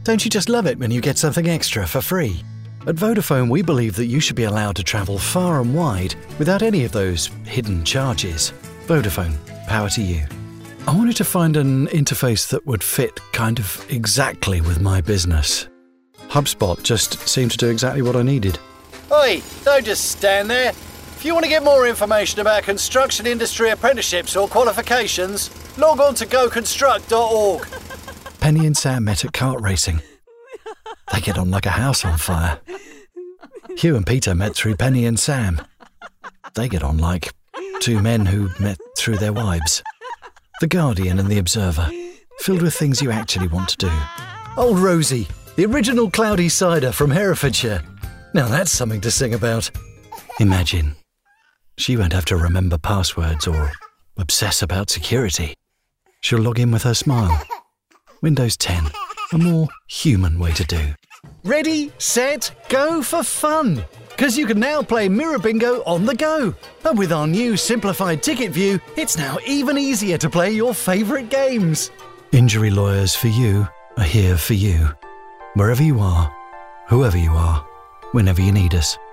Don't you just love it when you get something extra for free? At Vodafone, we believe that you should be allowed to travel far and wide without any of those hidden charges. Vodafone, power to you. I wanted to find an interface that would fit kind of exactly with my business. HubSpot just seemed to do exactly what I needed. Oi, don't just stand there. If you want to get more information about construction industry apprenticeships or qualifications, log on to goconstruct.org. Penny and Sam met at kart racing. They get on like a house on fire. Hugh and Peter met through Penny and Sam. They get on like two men who met through their wives. The Guardian and The Observer, filled with things you actually want to do. Old Rosie, the original cloudy cider from Herefordshire. Now that's something to sing about. Imagine. She won't have to remember passwords or obsess about security. She'll log in with her smile. Windows 10, a more human way to do. Ready, set, go for fun! Because you can now play Mirror Bingo on the go. And with our new simplified ticket view, it's now even easier to play your favourite games. Injury lawyers for you are here for you. Wherever you are, whoever you are, whenever you need us.